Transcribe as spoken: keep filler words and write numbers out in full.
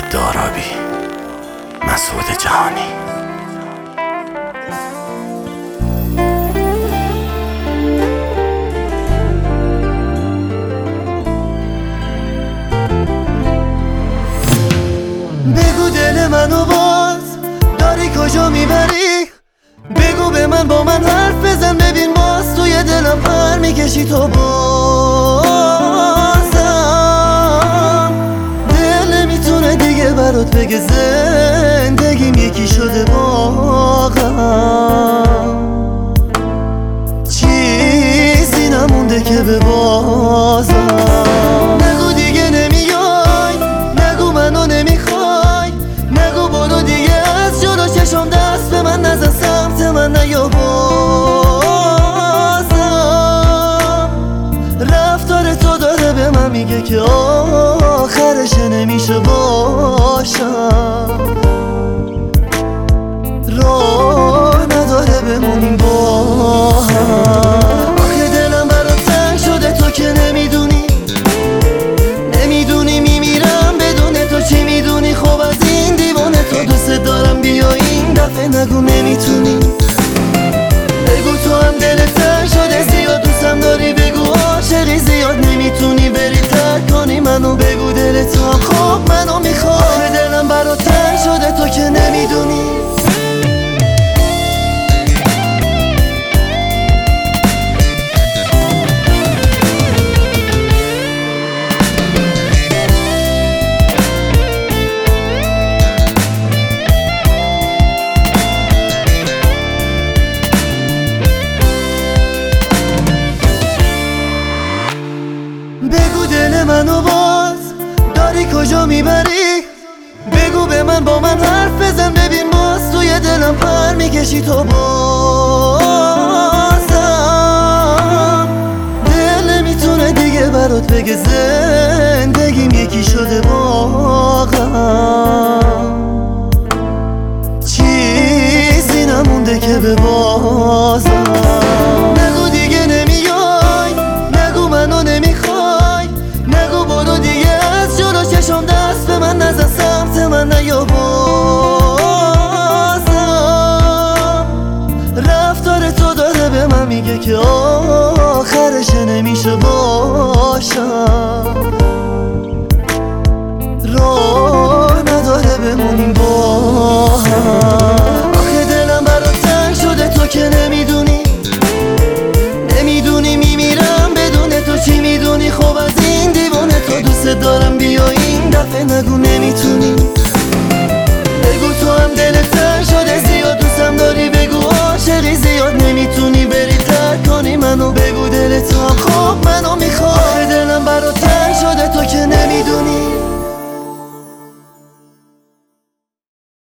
دارابی، مسعود جهانی. بگو دل منو باز داری کجا میبری؟ بگو به من، با من حرف بزن، ببین باز توی دلم پر میکشی تو بازم. دل نمیتونه دیگه برات بگه زندگیم یکی شده واقعا. چیزی نمونده که به بازم. نگو دیگه نمیای، نگو منو نمیخوای، نگو برو دیگه از جلو چشم دست به من نزن، سمت من نیا بازم. رفتار تو داره به من میگه که آخرش نمیشه باشم. راه نداره بمونیم با هم. آخه دلم برات تنگ شده تو که نمیدونی، نمیدونی میمیرم بدون تو، چی میدونی؟ خب از این دیوانه تو دوست دارم، بیا این دفعه نگو نمیتونی. بگو تو هم دلت تنگ شده زیاد دوستم داری، بگو عاشقی زیاد نمیتونی بری ترک کنی منو، بگو دلت هم خب منو میخواد. آخه دلم برات تنگ شده تو که نمیدونی. بگو دل منو باز داری کجا میبری؟ بگو به من، با من حرف بزن، ببین باز توی دلم پر میکشی تو بازم. دل نمیتونه دیگه برات بگه زندگیم یکی شده واقعا. چیزی نمونده که به بازم. نگو دیگه نمیای، نگو منو نمیخوای، نگو برو دیگه از جلو چشم دست به من نزن، سمت من نیا بازم. رفتار تو داره به من میگه که آخرش نمیشه باشم. راه نداره بمونیم با هم. آخه دلم برات تنگ شده تو که نمیدونی، نمیدونی میمیرم بدون تو، چی میدونی؟ خب از این دیوانه تو دوست دارم، بیا این دفعه نگو نمیتونی. بگو تو هم دلت تنگ شده زیاد دوستم داری، بگو عاشقی زیاد نمیتونی بری ترک کنی منو، بگو دلت هم خب منو میخواد. آخه دلم برات تنگ شده تو که نمیدونی.